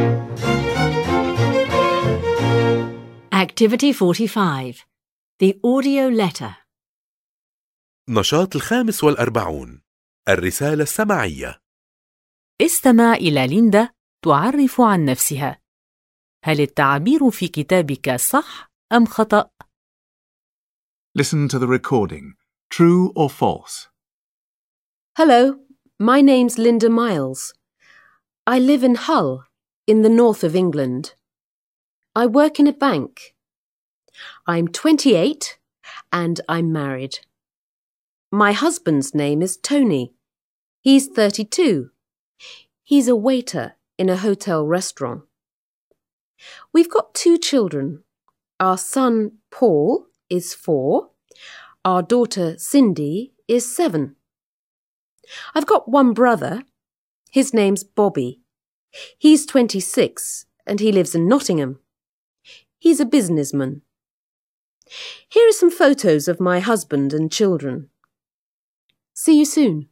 Activity 45. The audio letter. نشاط 45. الرسالة السمعية. استمع إلى ليندا تعرف عن نفسها. هل التعبير في كتابك صح أم خطأ؟ Listen to the recording. True or false? Hello, my name's Linda Miles. I live in Hull, in the north of England. I work in a bank. I'm 28 and I'm married. My husband's name is Tony. He's 32. He's a waiter in a hotel restaurant. We've got 2 children. Our son, Paul, is 4. Our daughter, Cindy, is 7. I've got one brother. His name's Bobby. He's 26 and he lives in Nottingham. He's a businessman. Here are some photos of my husband and children. See you soon.